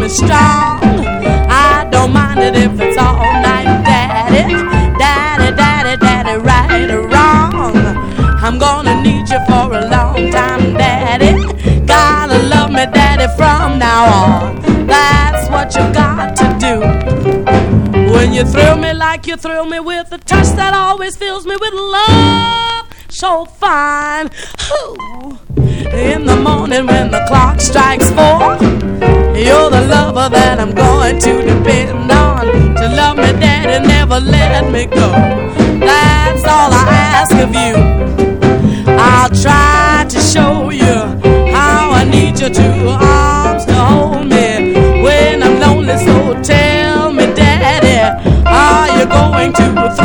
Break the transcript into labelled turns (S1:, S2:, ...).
S1: me strong. I don't mind it if it's all night, daddy. Daddy, daddy, daddy, right or wrong. I'm gonna need you for a long time, daddy. Gotta love me, daddy, from now on. That's what you got to do. When you thrill me like you thrill me with a touch that always fills me with love so fine. Ooh. In the morning when the clock strikes 4, you're the lover that I'm going to depend on. To love me, daddy, never let me go. That's all I ask of you. I'll try to show you how I need your 2 arms to hold me when I'm lonely. So tell me, daddy, are you going to